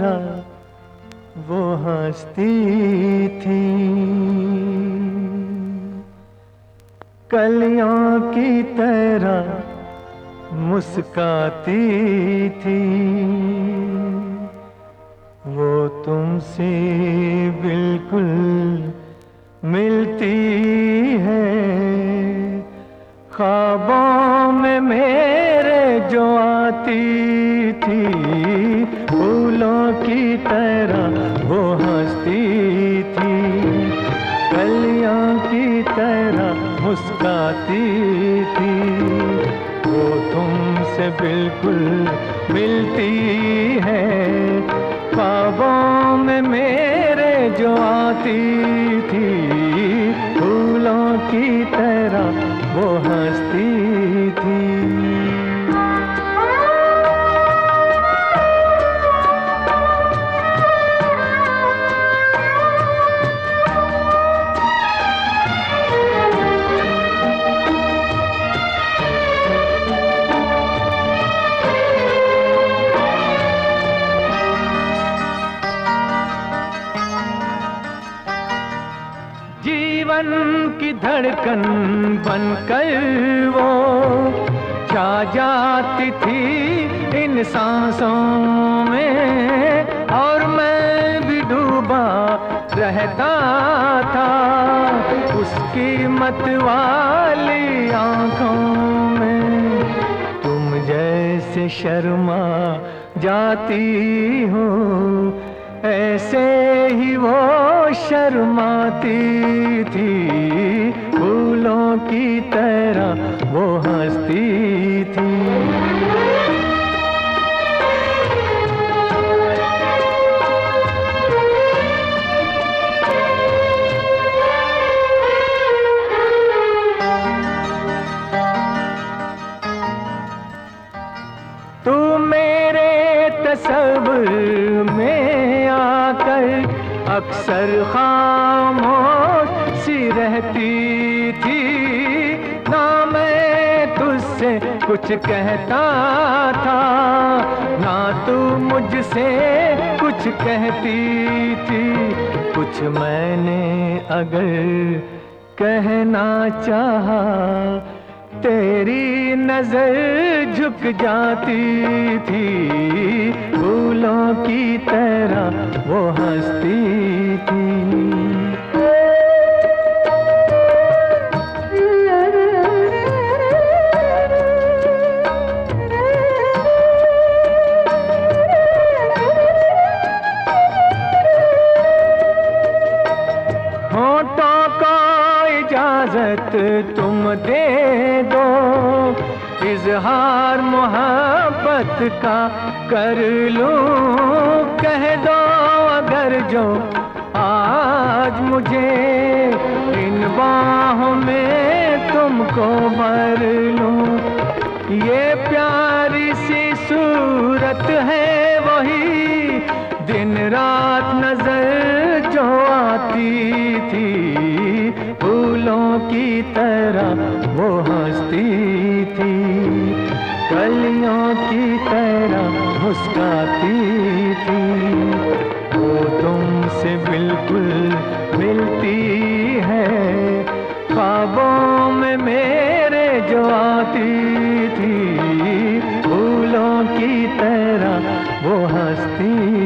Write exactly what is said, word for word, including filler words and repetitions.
तरह वो हंसती थी, कलियों की तरह मुस्काती थी। वो तुमसे बिल्कुल मिलती है, ख्वाबों में मेरे जो आती थी। फूलों की तरह वो हंसती थी, कलियों की तरह मुस्काती थी। वो तुमसे बिल्कुल मिलती है, ख्वाबों में मेरे जो आती थी। फूलों की तरह वो हंसती थी। जीवन की धड़कन बनकर वो छा जाती थी इन सांसों में, और मैं भी डूबा रहता था उसकी मत वाली आंखों में। तुम जैसे शर्मा जाती हो, ऐसे ही वो शर्माती थी। फूलों की तरह वो हंसती थी। तू मेरे तस्वीर में आकर अक्सर खामोश सी रहती थी। ना मैं तुझसे कुछ कहता था, ना तू मुझसे कुछ कहती थी। कुछ मैंने अगर कहना चाहा, तेरी नजर झुक जाती थी। फूलों की तरह वो हंसती थी। होठों को इजाजत तुम दे दो, इजहार मोहब्बत का कर लूं। कह दो अगर जो आज मुझे इन बाहों में तुमको भर लूं। ये प्यारी सी सूरत है वही दिन रात नजर जो आती थी। फूलों की तरह वो हंसती थी, कलियों की तरह मुस्काती थी। वो तुमसे बिल्कुल मिलती है, ख्वाबों में मेरे जो आती थी। फूलों की तरह वो हंसती